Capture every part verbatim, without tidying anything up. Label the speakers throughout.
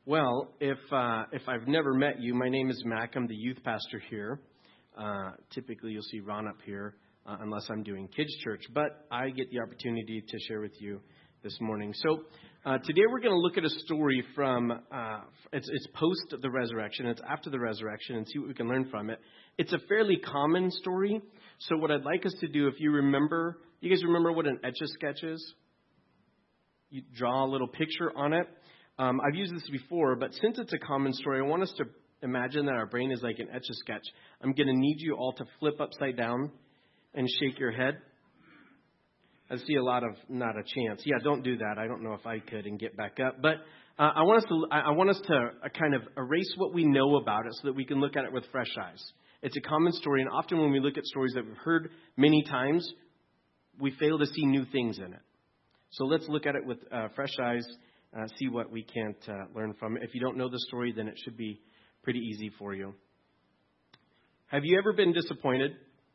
Speaker 1: Well, if uh, if I've never met you, my name is Mac. I'm the youth pastor here. Uh, typically, you'll see Ron up here, uh, unless I'm doing kids' church. But I get the opportunity to share with you this morning. So uh, today we're going to look at a story from, uh, it's, it's post the resurrection. It's after the resurrection, and see what we can learn from it. It's a fairly common story. So what I'd like us to do, if you remember, you guys remember what an Etch-a-Sketch is? You draw a little picture on it. Um, I've used this before, but since it's a common story, I want us to imagine that our brain is like an Etch-a-Sketch. I'm going to need you all to flip upside down and shake your head. I see a lot of not a chance. Yeah, don't do that. I don't know if I could and get back up. But uh, I want us to I want us to uh, kind of erase what we know about it so that we can look at it with fresh eyes. It's a common story, and often when we look at stories that we've heard many times, we fail to see new things in it. So let's look at it with uh, fresh eyes. Uh, see what we can't uh, learn from it. If you don't know the story, then it should be pretty easy for you. Have you ever been disappointed?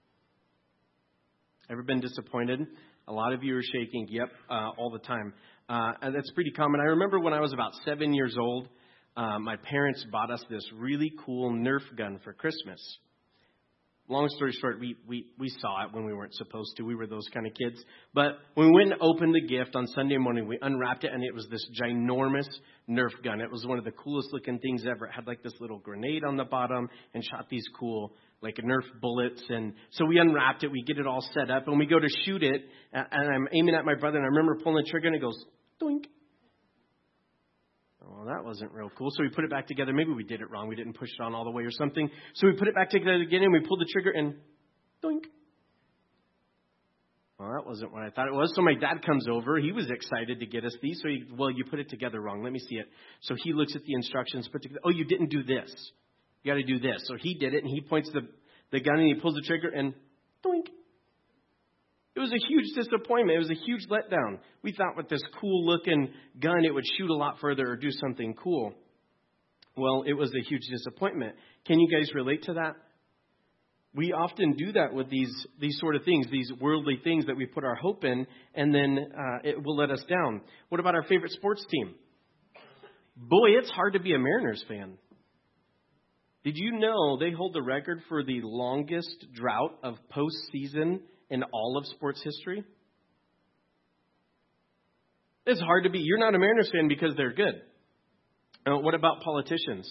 Speaker 1: Ever been disappointed? A lot of you are shaking. Yep, uh, all the time. Uh, and that's pretty common. I remember when I was about seven years old, uh, my parents bought us this really cool Nerf gun for Christmas. Long story short, we, we, we saw it when we weren't supposed to. We were those kind of kids. But when we went and opened the gift on Sunday morning, we unwrapped it, and it was this ginormous Nerf gun. It was one of the coolest looking things ever. It had like this little grenade on the bottom and shot these cool like Nerf bullets. And so we unwrapped it. We get it all set up, and we go to shoot it. And I'm aiming at my brother, and I remember pulling the trigger, and it goes, doink. Well, that wasn't real cool. So we put it back together. Maybe we did it wrong. We didn't push it on all the way or something. So we put it back together again, and we pulled the trigger, and doink. Well, that wasn't what I thought it was. So my dad comes over. He was excited to get us these. So he, well, you put it together wrong. Let me see it. So he looks at the instructions. Put together. Oh, you didn't do this. You got to do this. So he did it, and he points the, the gun, and he pulls the trigger, and doink. It was a huge disappointment. It was a huge letdown. We thought with this cool-looking gun, it would shoot a lot further or do something cool. Well, it was a huge disappointment. Can you guys relate to that? We often do that with these these sort of things, these worldly things that we put our hope in, and then uh, it will let us down. What about our favorite sports team? Boy, it's hard to be a Mariners fan. Did you know they hold the record for the longest drought of postseason in all of sports history? It's hard to be. You're not a Mariners fan because they're good. Uh, what about politicians?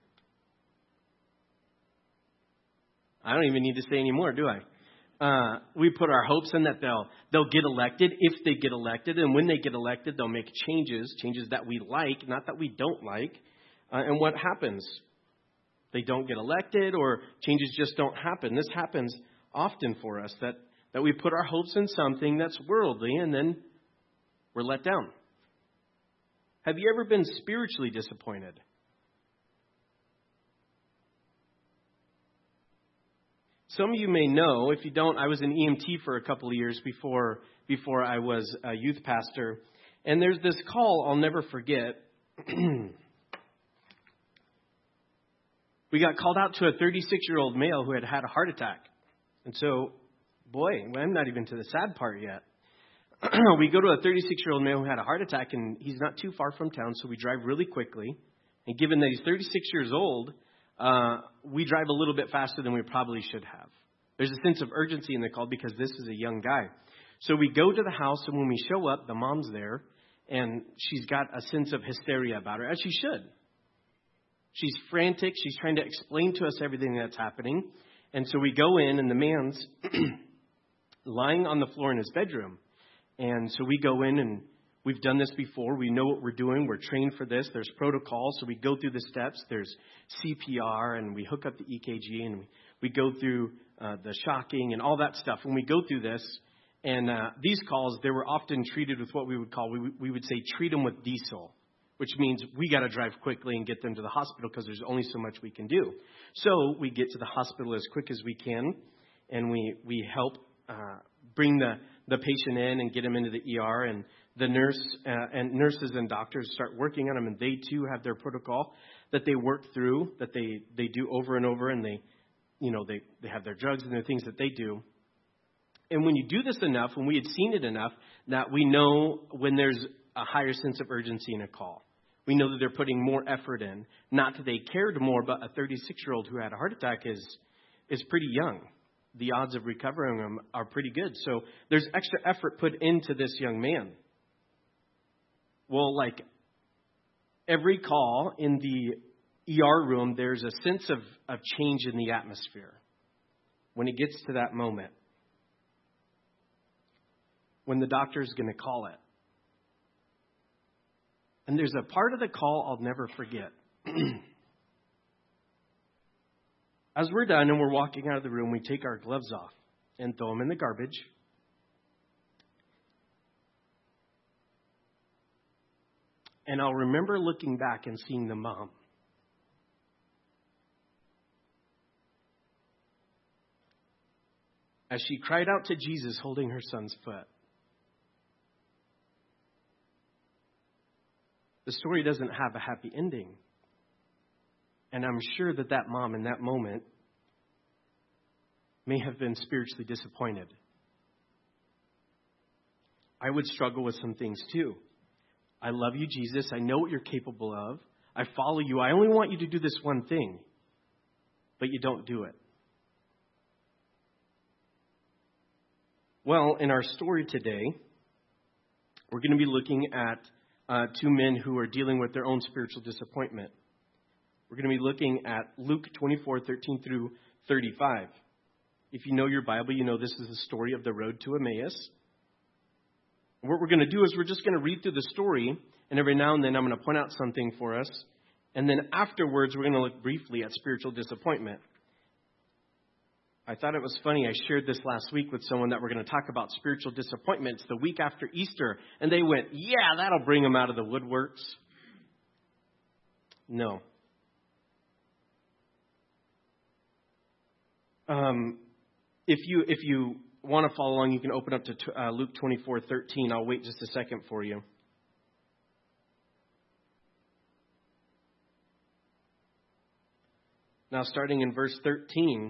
Speaker 1: I don't even need to say any more, do I? Uh, we put our hopes in that they'll they'll get elected if they get elected, and when they get elected, they'll make changes, changes that we like, not that we don't like. Uh, and what happens? They don't get elected, or changes just don't happen. This happens often for us, that that we put our hopes in something that's worldly, and then we're let down. Have you ever been spiritually disappointed? Some of you may know. If you don't, I was an E M T for a couple of years before before I was a youth pastor. And there's this call I'll never forget. We got called out to a thirty-six-year-old male who had had a heart attack. And so, boy, I'm not even to the sad part yet. We go to a thirty-six-year-old male who had a heart attack, and he's not too far from town, so we drive really quickly. And given that he's thirty-six years old, uh, we drive a little bit faster than we probably should have. There's a sense of urgency in the call because this is a young guy. So we go to the house, and when we show up, the mom's there, and she's got a sense of hysteria about her, as she should. She's frantic. She's trying to explain to us everything that's happening. And so we go in, and the man's lying on the floor in his bedroom. And so we go in, and we've done this before. We know what we're doing. We're trained for this. There's protocols. So we go through the steps. There's C P R, and we hook up the E K G, and we, we go through uh, the shocking and all that stuff. When we go through this, and uh, these calls, they were often treated with what we would call, we, we would say, treat them with diesel, which means we got to drive quickly and get them to the hospital because there's only so much we can do. So we get to the hospital as quick as we can, and we, we help uh, bring the, the patient in and get him into the E R, and the nurse uh, and nurses and doctors start working on him, and they too have their protocol that they work through, that they, they do over and over, and they, you know, they, they have their drugs and their things that they do. And when you do this enough, when we had seen it enough, that we know when there's a higher sense of urgency in a call. We know that they're putting more effort in. Not that they cared more, but a thirty-six-year-old who had a heart attack is is pretty young. The odds of recovering him are pretty good. So there's extra effort put into this young man. Well, like every call in the E R room, there's a sense of, of change in the atmosphere when it gets to that moment, when the doctor's going to call it. And there's a part of the call I'll never forget. As we're done and we're walking out of the room, we take our gloves off and throw them in the garbage. And I'll remember looking back and seeing the mom. As she cried out to Jesus holding her son's foot. The story doesn't have a happy ending. And I'm sure that that mom in that moment may have been spiritually disappointed. I would struggle with some things too. I love you, Jesus. I know what you're capable of. I follow you. I only want you to do this one thing. But you don't do it. Well, in our story today, we're going to be looking at uh, two men who are dealing with their own spiritual disappointment. We're going to be looking at Luke twenty-four, thirteen through thirty-five. If you know your Bible, you know this is the story of the road to Emmaus. What we're going to do is we're just going to read through the story, and every now and then I'm going to point out something for us. And then afterwards, we're going to look briefly at spiritual disappointment. I thought it was funny. I shared this last week with someone that we're going to talk about spiritual disappointments the week after Easter. And they went, yeah, that'll bring them out of the woodworks. No. Um, if you if you want to follow along, you can open up to uh, Luke twenty-four, thirteen. I'll wait just a second for you. Now, starting in verse thirteen.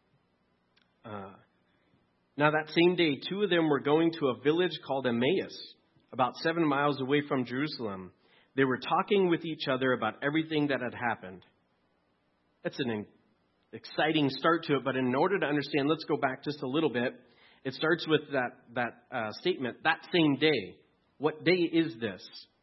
Speaker 1: Uh, now that same day, two of them were going to a village called Emmaus, about seven miles away from Jerusalem. They were talking with each other about everything that had happened. That's an exciting start to it, but in order to understand, let's go back just a little bit. It starts with that, that uh, statement, that same day. What day is this?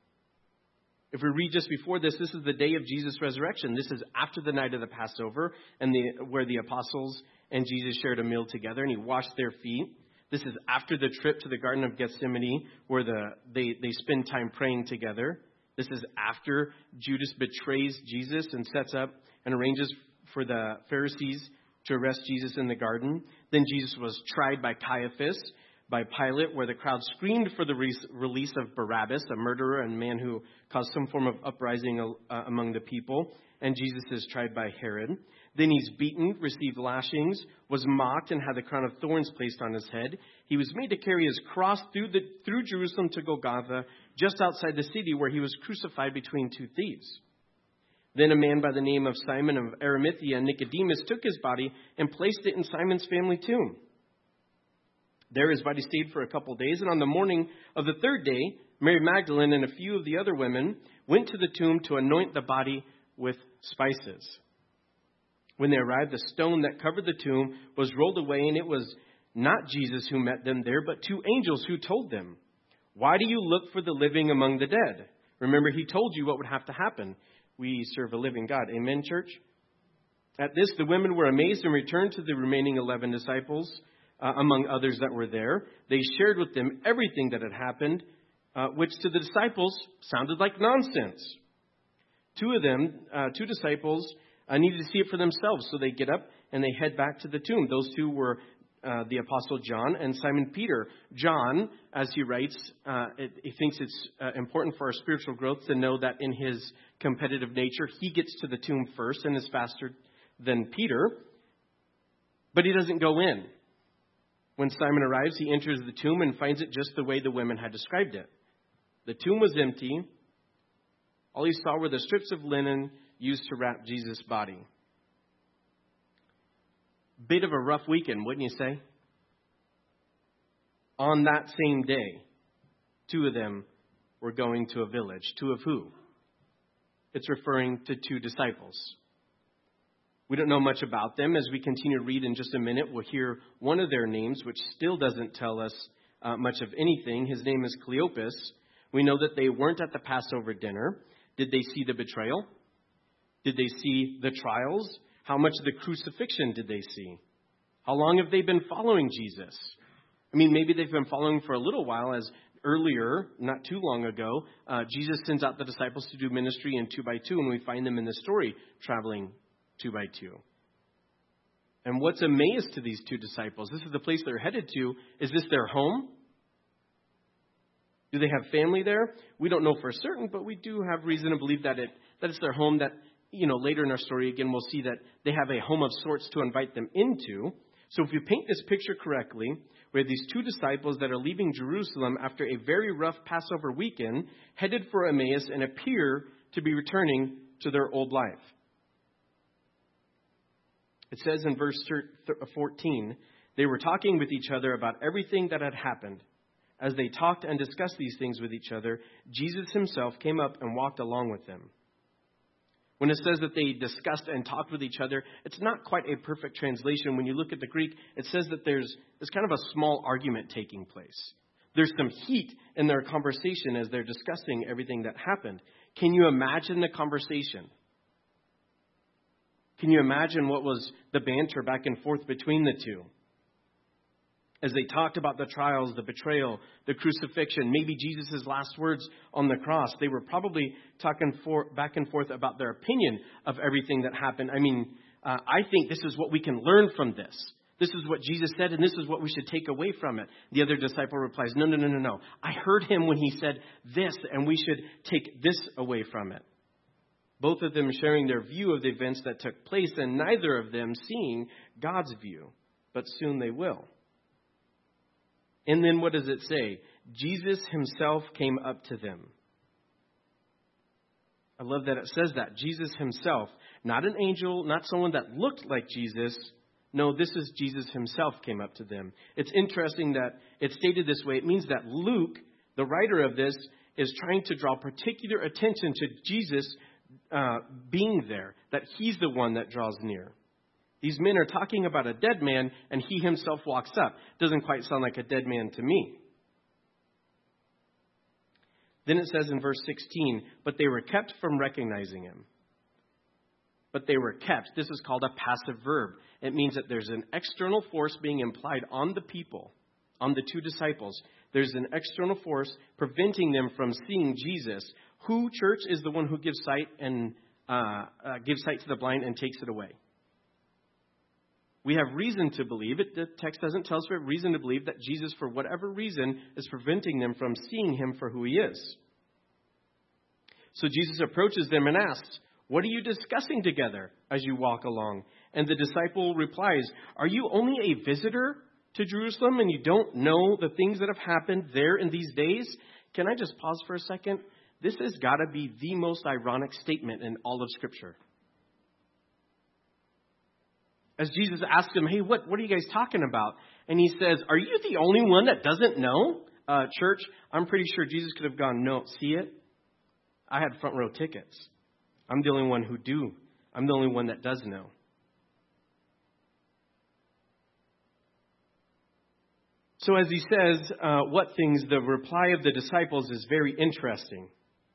Speaker 1: If we read just before this, this is the day of Jesus' resurrection. This is after the night of the Passover, and the, where the apostles and Jesus shared a meal together, and he washed their feet. This is after the trip to the Garden of Gethsemane, where the, they, they spend time praying together. This is after Judas betrays Jesus and sets up and arranges for the Pharisees to arrest Jesus in the garden. Then Jesus was tried by Caiaphas, by Pilate, where the crowd screamed for the re- release of Barabbas, a murderer and man who caused some form of uprising uh, among the people. And Jesus is tried by Herod. Then he's beaten, received lashings, was mocked, and had the crown of thorns placed on his head. He was made to carry his cross through the through Jerusalem to Golgotha, just outside the city, where he was crucified between two thieves. Then a man by the name of Simon of Arimathea, Nicodemus, took his body and placed it in Simon's family tomb. There his body stayed for a couple of days, and on the morning of the third day, Mary Magdalene and a few of the other women went to the tomb to anoint the body with spices. When they arrived, the stone that covered the tomb was rolled away, and it was not Jesus who met them there, but two angels who told them, "Why do you look for the living among the dead?" Remember, he told you what would have to happen. We serve a living God. Amen, church? At this, the women were amazed and returned to the remaining eleven disciples, uh, among others that were there. They shared with them everything that had happened, uh, which to the disciples sounded like nonsense. Two of them, uh, two disciples, uh, needed to see it for themselves, so they get up and they head back to the tomb. Those two were uh, the Apostle John and Simon Peter. John, as he writes, uh, it, he thinks it's uh, important for our spiritual growth to know that in his competitive nature, he gets to the tomb first and is faster than Peter, but he doesn't go in. When Simon arrives, he enters the tomb and finds it just the way the women had described it. The tomb was empty. All he saw were the strips of linen used to wrap Jesus' body. Bit of a rough weekend, wouldn't you say? On that same day, two of them were going to a village. Two of who? it's referring to two disciples. We don't know much about them. As we continue to read in just a minute, we'll hear one of their names, which still doesn't tell us uh, much of anything. His name is Cleopas. We know that they weren't at the Passover dinner. Did they see the betrayal? Did they see the trials? How much of the crucifixion did they see? How long have they been following Jesus? I mean, maybe they've been following for a little while, as earlier, not too long ago, uh, Jesus sends out the disciples to do ministry in two by two, and we find them in the story traveling two by two. And what's Emmaus to these two disciples? This is the place they're headed to. Is this their home? Do they have family there? We don't know for certain, but we do have reason to believe that it that it's their home. That, you know, later in our story, again, we'll see that they have a home of sorts to invite them into. So if you paint this picture correctly, we have these two disciples that are leaving Jerusalem after a very rough Passover weekend, headed for Emmaus, and appear to be returning to their old life. It says in verse fourteen, they were talking with each other about everything that had happened. As they talked and discussed these things with each other, Jesus himself came up and walked along with them. When it says that they discussed and talked with each other, it's not quite a perfect translation. When you look at the Greek, it says that there's, there's kind of a small argument taking place. There's some heat in their conversation as they're discussing everything that happened. Can you imagine the conversation? Can you imagine what was the banter back and forth between the two? As they talked about the trials, the betrayal, the crucifixion, maybe Jesus' last words on the cross, they were probably talking for, back and forth about their opinion of everything that happened. I mean, uh, I think this is what we can learn from this. This is what Jesus said, and this is what we should take away from it. The other disciple replies, no, no, no, no, no. I heard him when he said this, and we should take this away from it. Both of them sharing their view of the events that took place, and neither of them seeing God's view, but soon they will. And then what does it say? Jesus himself came up to them. I love that it says that. Jesus himself, not an angel, not someone that looked like Jesus. No, this is Jesus himself came up to them. It's interesting that it's stated this way. It means that Luke, the writer of this, is trying to draw particular attention to Jesus uh, being there, that he's the one that draws near. These men are talking about a dead man, and he himself walks up. Doesn't quite sound like a dead man to me. Then it says in verse sixteen, but they were kept from recognizing him. But they were kept. This is called a passive verb. It means that there's an external force being implied on the people, on the two disciples. There's an external force preventing them from seeing Jesus. Who, church, is the one who gives sight and uh, uh, gives sight to the blind and takes it away? We have reason to believe, it, the text doesn't tell us, we have reason to believe that Jesus, for whatever reason, is preventing them from seeing him for who he is. So Jesus approaches them and asks, what are you discussing together as you walk along? And the disciple replies, are you only a visitor to Jerusalem and you don't know the things that have happened there in these days? Can I just pause for a second? This has got to be the most ironic statement in all of Scripture. As Jesus asks him, hey, what, what are you guys talking about? And he says, are you the only one that doesn't know? Uh, church, I'm pretty sure Jesus could have gone, no, see it? I had front row tickets. I'm the only one who do. I'm the only one that does know. So as he says, uh, what things, the reply of the disciples is very interesting.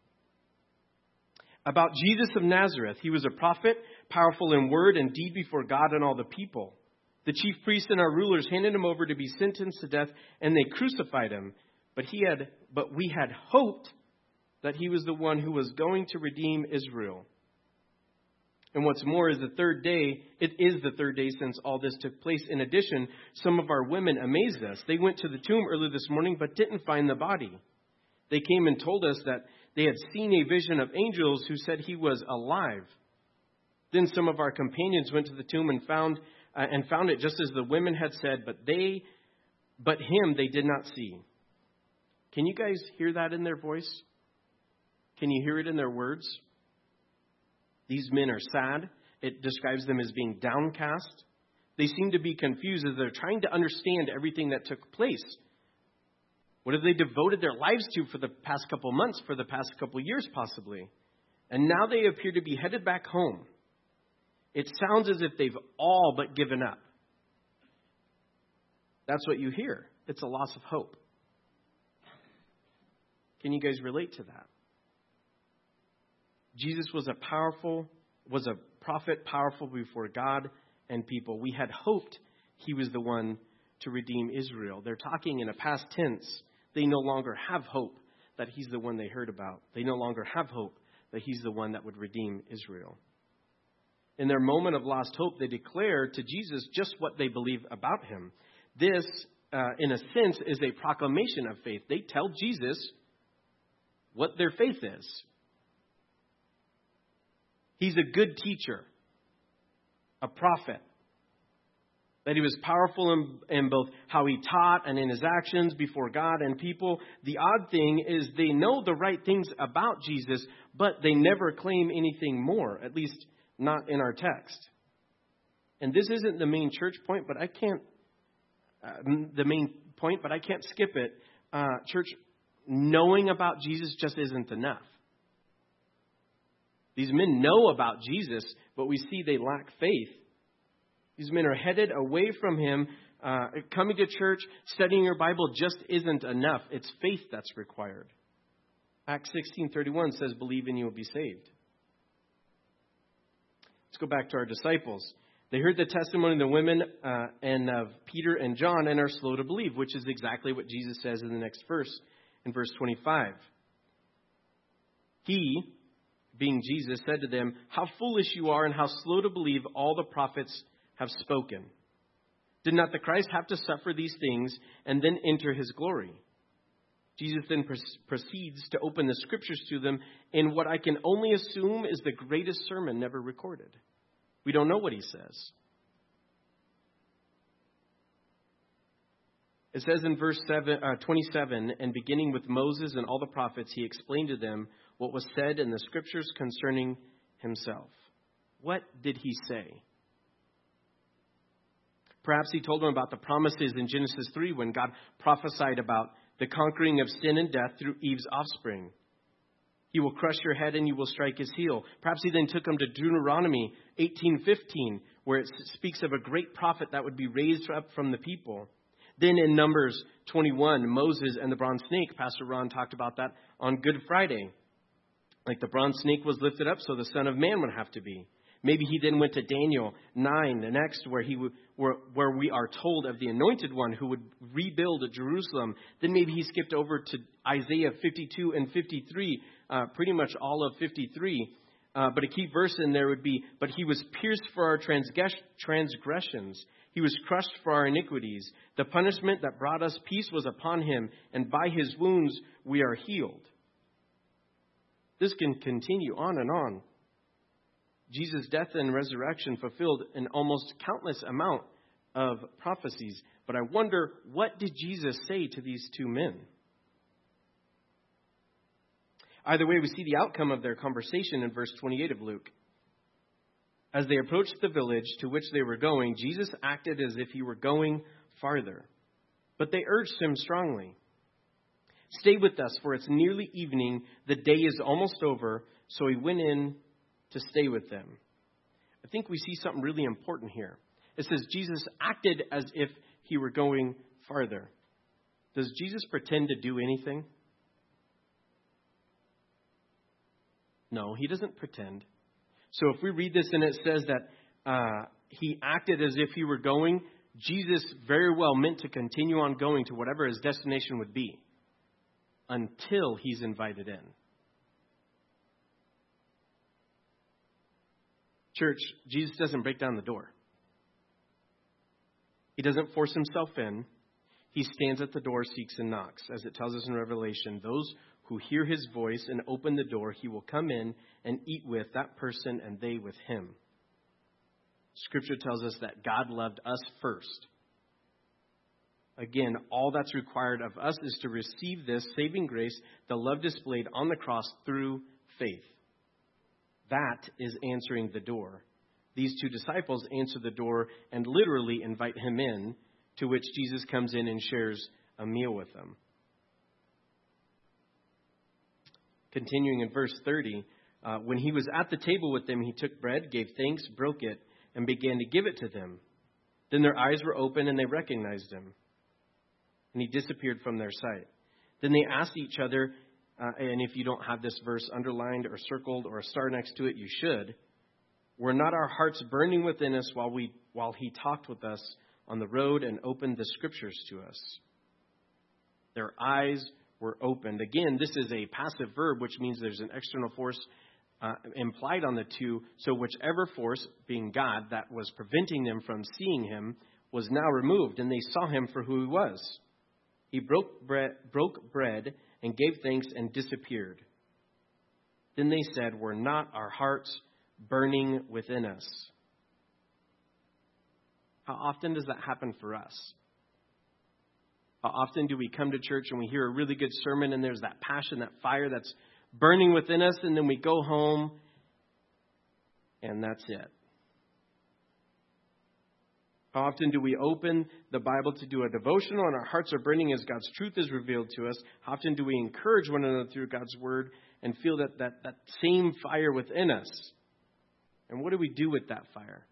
Speaker 1: About Jesus of Nazareth, he was a prophet, powerful in word and deed before God and all the people. The chief priests and our rulers handed him over to be sentenced to death, and they crucified him. But he had, but we had hoped that he was the one who was going to redeem Israel. And what's more is the third day, it is the third day since all this took place. In addition, some of our women amazed us. They went to the tomb early this morning, but didn't find the body. They came and told us that they had seen a vision of angels who said he was alive. Then some of our companions went to the tomb and found uh, and found it just as the women had said, but they, but him they did not see. Can you guys hear that in their voice? Can you hear it in their words? These men are sad. It describes them as being downcast. They seem to be confused as they're trying to understand everything that took place. What have they devoted their lives to for the past couple months, for the past couple years possibly? And now they appear to be headed back home. It sounds as if they've all but given up. That's what you hear. It's a loss of hope. Can you guys relate to that? Jesus was a powerful, was a prophet, powerful before God and people. We had hoped he was the one to redeem Israel. They're talking in a past tense. They no longer have hope that he's the one they heard about. They no longer have hope that he's the one that would redeem Israel. In their moment of lost hope, they declare to Jesus just what they believe about him. This, uh, in a sense, is a proclamation of faith. They tell Jesus what their faith is. He's a good teacher, a prophet, that he was powerful in, in both how he taught and in his actions before God and people. The odd thing is they know the right things about Jesus, but they never claim anything more, at least not in our text. And this isn't the main church point, but I can't, uh, the main point, but I can't skip it. Uh, church, knowing about Jesus just isn't enough. These men know about Jesus, but we see they lack faith. These men are headed away from him. Uh, coming to church, studying your Bible just isn't enough. It's faith that's required. Acts sixteen thirty-one says, believe and you will be saved. Let's go back to our disciples. They heard the testimony of the women uh, and of Peter and John and are slow to believe, which is exactly what Jesus says in the next verse, in verse twenty-five. He, being Jesus, said to them, how foolish you are and how slow to believe all the prophets have spoken. Did not the Christ have to suffer these things and then enter his glory? Jesus then proceeds to open the scriptures to them in what I can only assume is the greatest sermon never recorded. We don't know what he says. It says in verse seven, uh, twenty-seven, and beginning with Moses and all the prophets, he explained to them what was said in the scriptures concerning himself. What did he say? Perhaps he told them about the promises in Genesis three when God prophesied about the conquering of sin and death through Eve's offspring. He will crush your head and you will strike his heel. Perhaps he then took them to Deuteronomy eighteen fifteen, where it speaks of a great prophet that would be raised up from the people. Then in Numbers twenty-one, Moses and the bronze snake. Pastor Ron talked about that on Good Friday. Like the bronze snake was lifted up, so the Son of Man would have to be. Maybe he then went to Daniel nine, the next, where he would, where, where we are told of the anointed one who would rebuild Jerusalem. Then maybe he skipped over to Isaiah fifty-two and fifty-three, uh, pretty much all of fifty-three. Uh, but a key verse in there would be, but he was pierced for our transgress- transgressions. He was crushed for our iniquities. The punishment that brought us peace was upon him, and by his wounds we are healed. This can continue on and on. Jesus' death and resurrection fulfilled an almost countless amount of prophecies. But I wonder, what did Jesus say to these two men? Either way, we see the outcome of their conversation in verse twenty-eight of Luke. As they approached the village to which they were going, Jesus acted as if he were going farther. But they urged him strongly, stay with us, for it's nearly evening. The day is almost over. So he went in to stay with them. I think we see something really important here. It says Jesus acted as if he were going farther. Does Jesus pretend to do anything? No, he doesn't pretend. So if we read this and it says that uh, he acted as if he were going, Jesus very well meant to continue on going to whatever his destination would be until he's invited in. Church, Jesus doesn't break down the door. He doesn't force himself in. He stands at the door, seeks and knocks. As it tells us in Revelation, those who hear his voice and open the door, he will come in and eat with that person and they with him. Scripture tells us that God loved us first. Again, all that's required of us is to receive this saving grace, the love displayed on the cross through faith. That is answering the door. These two disciples answer the door and literally invite him in, to which Jesus comes in and shares a meal with them. Continuing in verse thirty, Uh, when he was at the table with them, he took bread, gave thanks, broke it, and began to give it to them. Then their eyes were open and they recognized him. And he disappeared from their sight. Then they asked each other, uh, and if you don't have this verse underlined or circled or a star next to it, you should. Were not our hearts burning within us while we while he talked with us on the road and opened the scriptures to us? Their eyes were opened. Again, this is a passive verb, which means there's an external force uh, implied on the two. So whichever force, being God, that was preventing them from seeing him was now removed, and they saw him for who he was. He broke bread, broke bread and gave thanks and disappeared. Then they said, "Were not our hearts burning within us?" How often does that happen for us? How often do we come to church and we hear a really good sermon and there's that passion, that fire that's burning within us, and then we go home and that's it? How often do we open the Bible to do a devotional and our hearts are burning as God's truth is revealed to us? How often do we encourage one another through God's word and feel that, that, that same fire within us? And what do we do with that fire?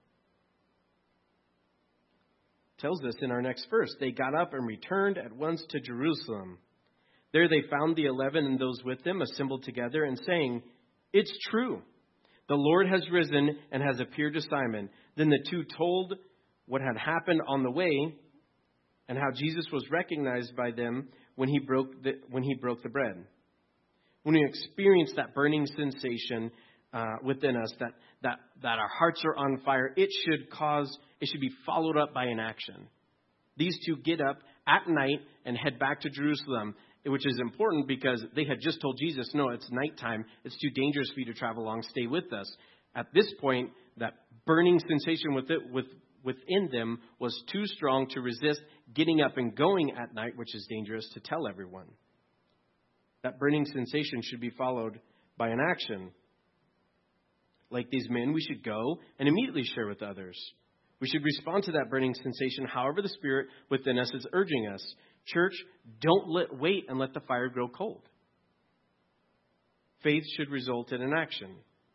Speaker 1: It tells us in our next verse, they got up and returned at once to Jerusalem. There they found the eleven and those with them assembled together and saying, "It's true. The Lord has risen and has appeared to Simon." Then the two told what had happened on the way and how Jesus was recognized by them when he broke the, when he broke the bread. When we experience that burning sensation uh, within us, that, that, that our hearts are on fire, it should cause, it should be followed up by an action. These two get up at night and head back to Jerusalem, which is important because they had just told Jesus, "No, it's nighttime. It's too dangerous for you to travel along. Stay with us." At this point, that burning sensation with it, with within them was too strong to resist getting up and going at night, which is dangerous, to tell everyone. That burning sensation should be followed by an action. Like these men, we should go and immediately share with others. We should respond to that burning sensation however the Spirit within us is urging us. Church, don't let, wait and let the fire grow cold. Faith should result in an action.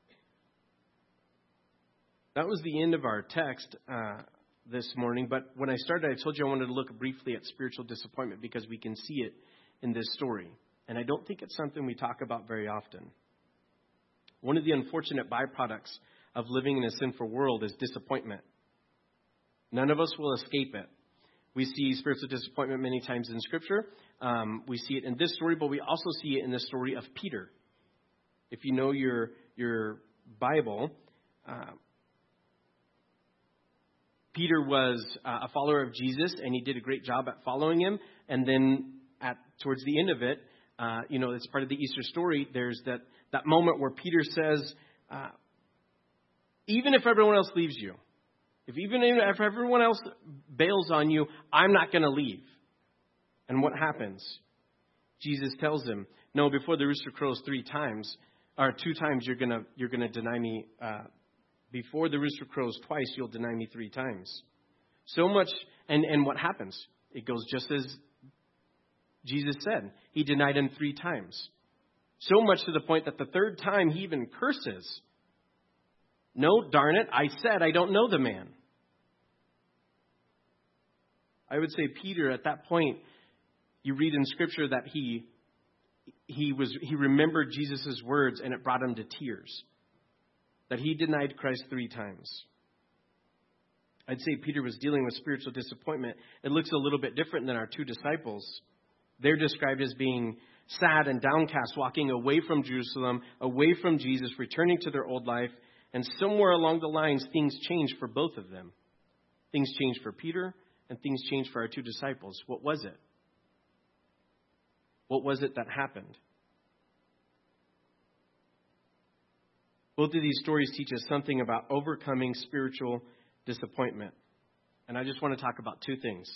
Speaker 1: That was the end of our text uh, this morning. But when I started, I told you I wanted to look briefly at spiritual disappointment because we can see it in this story. And I don't think it's something we talk about very often. One of the unfortunate byproducts of living in a sinful world is disappointment. None of us will escape it. We see spiritual disappointment many times in Scripture. Um, we see it in this story, but we also see it in the story of Peter. If you know your, your Bible, uh, Peter was uh, a follower of Jesus, and he did a great job at following him. And then at towards the end of it, uh, you know, it's part of the Easter story, there's that, that moment where Peter says, uh, even if everyone else leaves you, if even if everyone else bails on you, I'm not going to leave. And what happens? Jesus tells him, "No, before the rooster crows three times, or two times, you're gonna you're gonna deny me. Uh, before the rooster crows twice, you'll deny me three times." So much, and and what happens? It goes just as Jesus said. He denied him three times. So much to the point that the third time he even curses. "No, darn it, I said I don't know the man." I would say Peter, at that point, you read in Scripture that he he was he remembered Jesus' words and it brought him to tears. That he denied Christ three times. I'd say Peter was dealing with spiritual disappointment. It looks a little bit different than our two disciples. They're described as being sad and downcast, walking away from Jerusalem, away from Jesus, returning to their old life. And somewhere along the lines, things changed for both of them. Things changed for Peter, and things changed for our two disciples. What was it? What was it that happened? Both of these stories teach us something about overcoming spiritual disappointment. And I just want to talk about two things.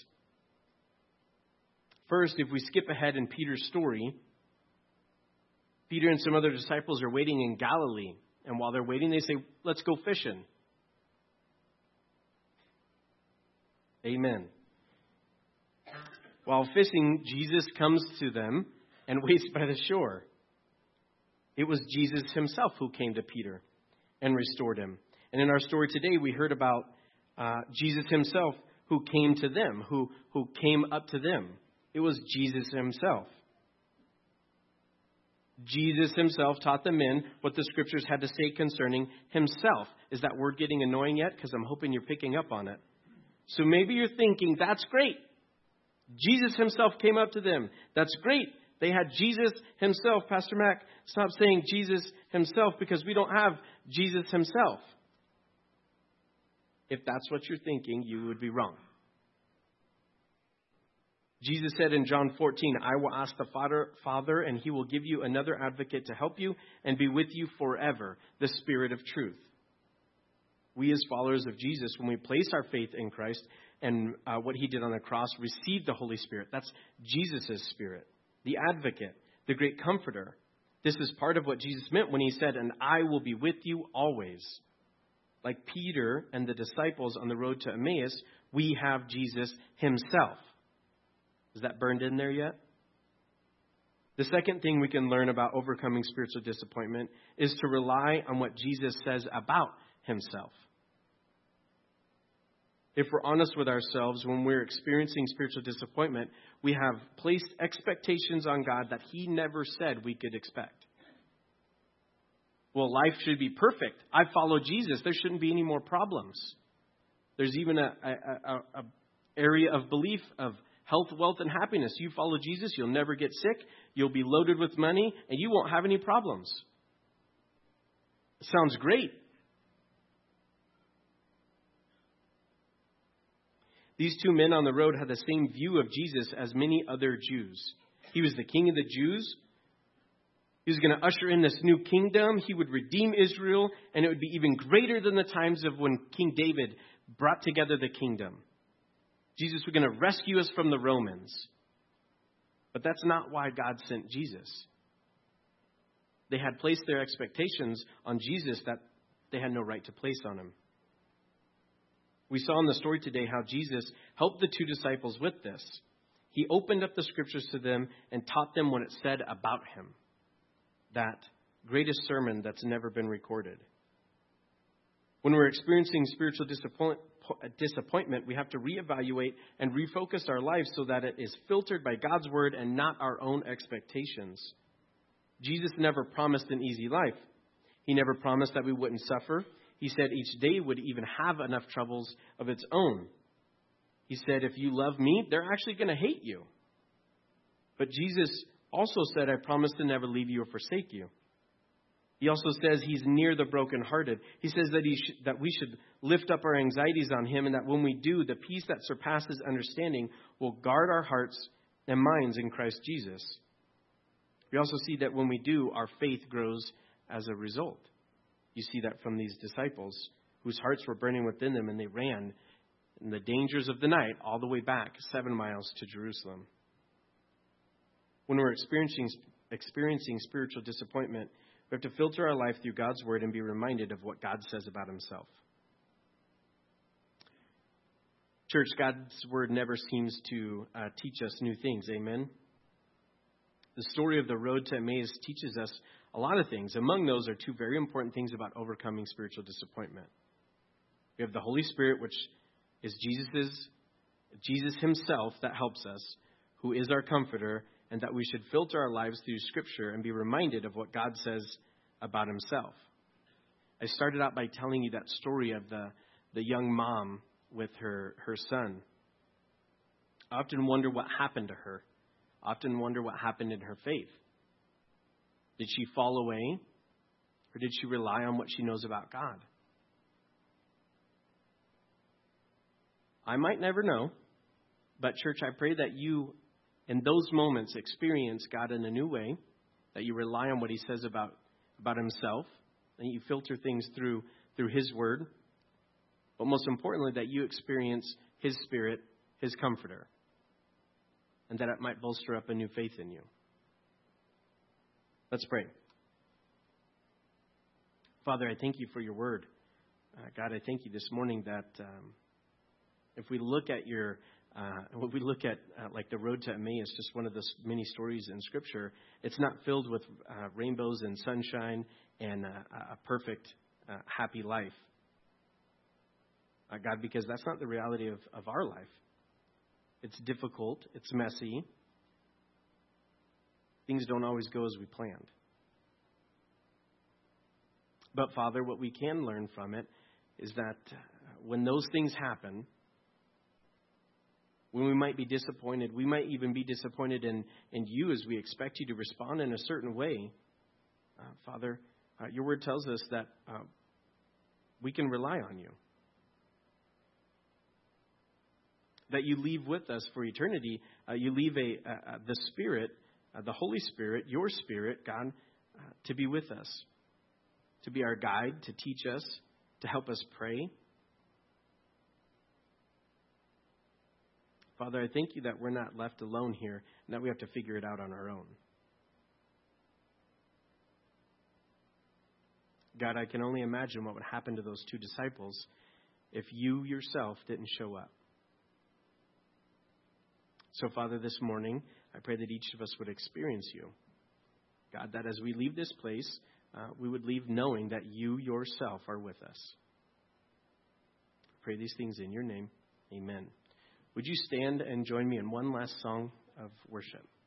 Speaker 1: First, if we skip ahead in Peter's story, Peter and some other disciples are waiting in Galilee. And while they're waiting, they say, "Let's go fishing." Amen. While fishing, Jesus comes to them and waits by the shore. It was Jesus himself who came to Peter and restored him. And in our story today, we heard about uh, Jesus himself who came to them, who, who came up to them. It was Jesus himself. Jesus himself taught the men what the scriptures had to say concerning himself. Is that word getting annoying yet? Because I'm hoping you're picking up on it. So maybe you're thinking, that's great. Jesus himself came up to them. That's great. They had Jesus himself. Pastor Mac, stop saying Jesus himself because we don't have Jesus himself. If that's what you're thinking, you would be wrong. Jesus said in John fourteen, I will ask the Father, Father, and he will give you another advocate to help you and be with you forever, the Spirit of truth. We as followers of Jesus, when we place our faith in Christ and uh, what he did on the cross, receive the Holy Spirit. That's Jesus' Spirit, the advocate, the great comforter. This is part of what Jesus meant when he said, and I will be with you always. Like Peter and the disciples on the road to Emmaus, we have Jesus himself. Is that burned in there yet? The second thing we can learn about overcoming spiritual disappointment is to rely on what Jesus says about himself. If we're honest with ourselves, when we're experiencing spiritual disappointment, we have placed expectations on God that he never said we could expect. Well, life should be perfect. I follow Jesus. There shouldn't be any more problems. There's even a, a, a, a area of belief of health, wealth, and happiness. You follow Jesus, you'll never get sick, you'll be loaded with money, and you won't have any problems. Sounds great. These two men on the road had the same view of Jesus as many other Jews. He was the king of the Jews. He was going to usher in this new kingdom. He would redeem Israel, and it would be even greater than the times of when King David brought together the kingdom. Jesus was going to rescue us from the Romans. But that's not why God sent Jesus. They had placed their expectations on Jesus that they had no right to place on him. We saw in the story today how Jesus helped the two disciples with this. He opened up the scriptures to them and taught them what it said about him. That greatest sermon that's never been recorded. When we're experiencing spiritual disappoint, disappointment, we have to reevaluate and refocus our lives so that it is filtered by God's word and not our own expectations. Jesus never promised an easy life. He never promised that we wouldn't suffer. He said each day would even have enough troubles of its own. He said, if you love me, they're actually going to hate you. But Jesus also said, I promise to never leave you or forsake you. He also says he's near the brokenhearted. He says that he sh- that we should lift up our anxieties on him, and that when we do, the peace that surpasses understanding will guard our hearts and minds in Christ Jesus. We also see that when we do, our faith grows as a result. You see that from these disciples whose hearts were burning within them, and they ran in the dangers of the night all the way back seven miles to Jerusalem. When we're experiencing experiencing spiritual disappointment, we have to filter our life through God's word and be reminded of what God says about himself. Church, God's word never seems to uh, teach us new things. Amen. The story of the road to Emmaus teaches us a lot of things. Among those are two very important things about overcoming spiritual disappointment. We have the Holy Spirit, which is Jesus's, Jesus himself that helps us, who is our comforter, and that we should filter our lives through Scripture and be reminded of what God says about himself. I started out by telling you that story of the, the young mom with her, her son. I often wonder what happened to her. I often wonder what happened in her faith. Did she fall away? Or did she rely on what she knows about God? I might never know. But church, I pray that you, in those moments, experience God in a new way. That you rely on what he says about, about himself. And you filter things through, through his word. But most importantly, that you experience his Spirit, his comforter. And that it might bolster up a new faith in you. Let's pray. Father, I thank you for your word. Uh, God, I thank you this morning that um, if we look at your Uh, and when we look at uh, like the road to Emmaus, just one of the many stories in Scripture, it's not filled with uh, rainbows and sunshine and uh, a perfect, uh, happy life. Uh, God, because that's not the reality of, of our life. It's difficult. It's messy. Things don't always go as we planned. But, Father, what we can learn from it is that when those things happen, when we might be disappointed, we might even be disappointed in, in you as we expect you to respond in a certain way. Uh, Father, uh, your word tells us that uh, we can rely on you. That you leave with us for eternity. Uh, you leave a, uh, the Spirit, uh, the Holy Spirit, your Spirit, God, uh, to be with us. To be our guide, to teach us, to help us pray. Father, I thank you that we're not left alone here and that we have to figure it out on our own. God, I can only imagine what would happen to those two disciples if you yourself didn't show up. So, Father, this morning, I pray that each of us would experience you. God, that as we leave this place, uh, we would leave knowing that you yourself are with us. I pray these things in your name. Amen. Would you stand and join me in one last song of worship?